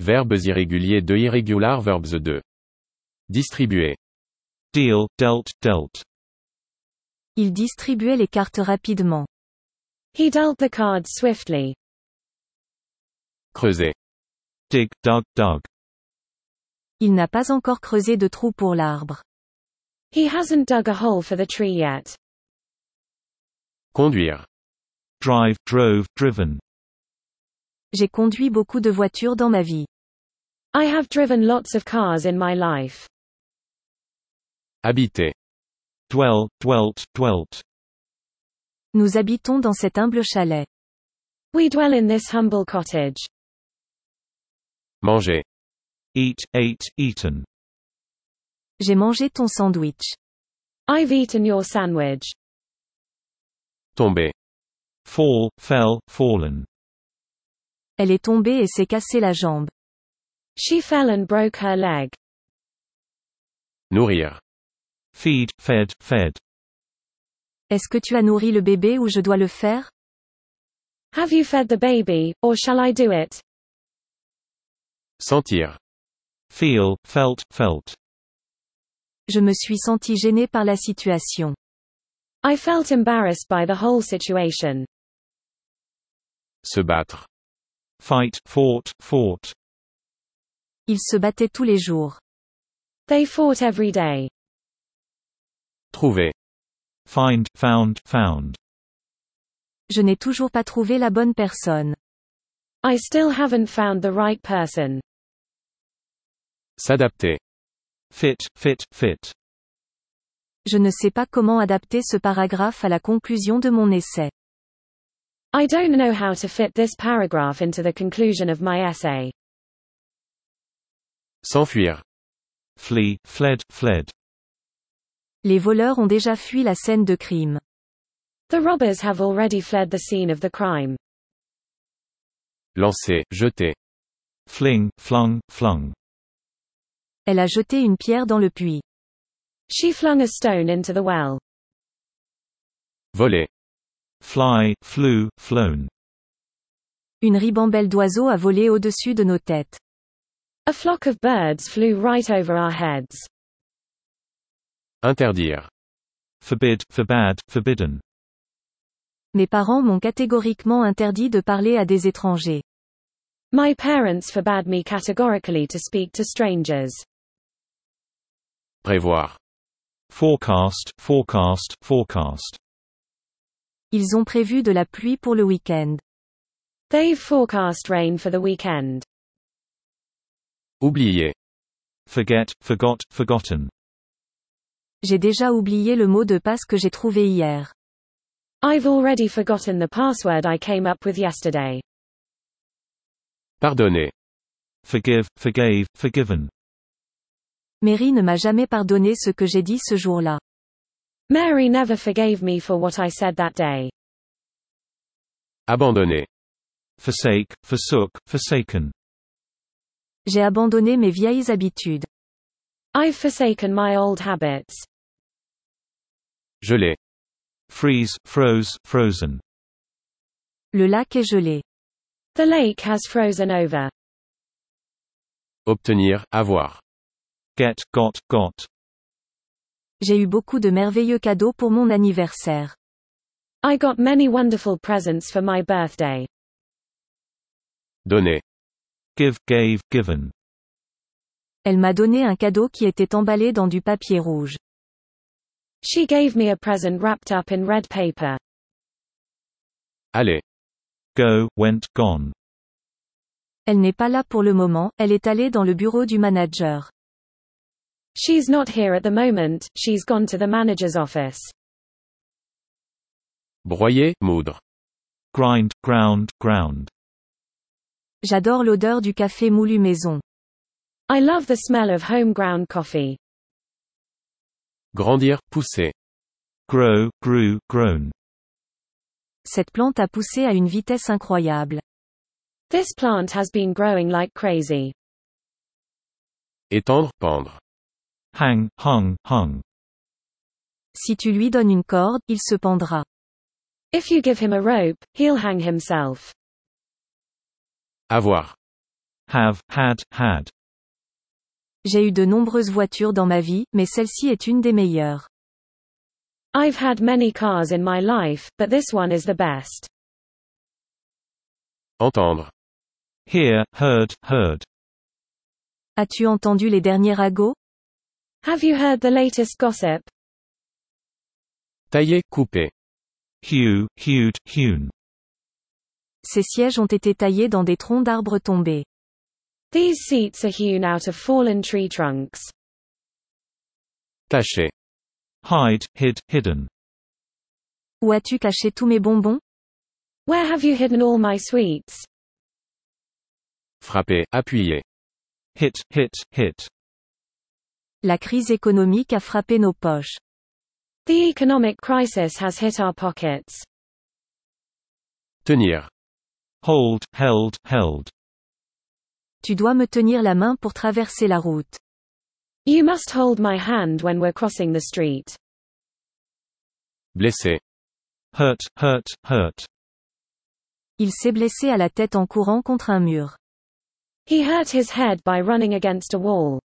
Verbes irréguliers de irregular verbs de. Distribuer. Deal, dealt, dealt. Il distribuait les cartes rapidement. He dealt the cards swiftly. Creuser. Dig, dug, dug. Il n'a pas encore creusé de trou pour l'arbre. He hasn't dug a hole for the tree yet. Conduire. Drive, drove, driven. J'ai conduit beaucoup de voitures dans ma vie. I have driven lots of cars in my life. Habiter. Dwell, dwelt, dwelt. Nous habitons dans cet humble chalet. We dwell in this humble cottage. Manger. Eat, ate, eaten. J'ai mangé ton sandwich. I've eaten your sandwich. Tomber. Fall, fell, fallen. Elle est tombée et s'est cassé la jambe. She fell and broke her leg. Nourrir. Feed, fed, fed. Est-ce que tu as nourri le bébé ou je dois le faire? Have you fed the baby, or shall I do it? Sentir. Feel, felt, felt. Je me suis senti gêné par la situation. I felt embarrassed by the whole situation. Se battre. Fight, fought, fought. Ils se battaient tous les jours. They fought every day. Trouver. Find, found, found. Je n'ai toujours pas trouvé la bonne personne. I still haven't found the right person. S'adapter. Fit, fit, fit. Je ne sais pas comment adapter ce paragraphe à la conclusion de mon essai. I don't know how to fit this paragraph into the conclusion of my essay. S'enfuir. Flee, fled, fled. Les voleurs ont déjà fui la scène de crime. The robbers have already fled the scene of the crime. Lancer, jeter. Fling, flung, flung. Elle a jeté une pierre dans le puits. She flung a stone into the well. Voler. Fly, flew, flown. Une ribambelle d'oiseaux a volé au-dessus de nos têtes. A flock of birds flew right over our heads. Interdire. Forbid, forbade, forbidden. Mes parents m'ont catégoriquement interdit de parler à des étrangers. My parents forbade me categorically to speak to strangers. Prévoir. Forecast, forecast, forecast. Ils ont prévu de la pluie pour le week-end. They've forecast rain for the weekend. Oublier. Forget, forgot, forgotten. J'ai déjà oublié le mot de passe que j'ai trouvé hier. I've already forgotten the password I came up with yesterday. Pardonner. Forgive, forgave, forgiven. Mary ne m'a jamais pardonné ce que j'ai dit ce jour-là. Mary never forgave me for what I said that day. Abandonner. Forsake, forsook, forsaken. J'ai abandonné mes vieilles habitudes. I've forsaken my old habits. Geler. Freeze, froze, frozen. Le lac est gelé. The lake has frozen over. Obtenir, avoir. Get, got. J'ai eu beaucoup de merveilleux cadeaux pour mon anniversaire. I got many wonderful presents for my birthday. Donner. Give, gave, given. Elle m'a donné un cadeau qui était emballé dans du papier rouge. She gave me a present wrapped up in red paper. Aller. Go, went, gone. Elle n'est pas là pour le moment, elle est allée dans le bureau du manager. She's not here at the moment, she's gone to the manager's office. Broyer, moudre. Grind, ground, ground. J'adore l'odeur du café moulu maison. I love the smell of home ground coffee. Grandir, pousser. Grow, grew, grown. Cette plante a poussé à une vitesse incroyable. This plant has been growing like crazy. Étendre, pendre. Hang, hung, hung. Si tu lui donnes une corde, il se pendra. If you give him a rope, he'll hang himself. Avoir. Have, had, had. J'ai eu de nombreuses voitures dans ma vie, mais celle-ci est une des meilleures. I've had many cars in my life, but this one is the best. Entendre. Hear, heard, heard. As-tu entendu les derniers ragots? Have you heard the latest gossip? Tailler, couper. Hew, hewed, hewn. Ces sièges ont été taillés dans des troncs d'arbres tombés. These seats are hewn out of fallen tree trunks. Cacher. Hide, hid, hidden. Où as-tu caché tous mes bonbons? Where have you hidden all my sweets? Frapper, appuyer. Hit, hit, hit. La crise économique a frappé nos poches. The economic crisis has hit our pockets. Tenir. Hold, held, held. Tu dois me tenir la main pour traverser la route. You must hold my hand when we're crossing the street. Blesser. Hurt, hurt, hurt. Il s'est blessé à la tête en courant contre un mur. He hurt his head by running against a wall.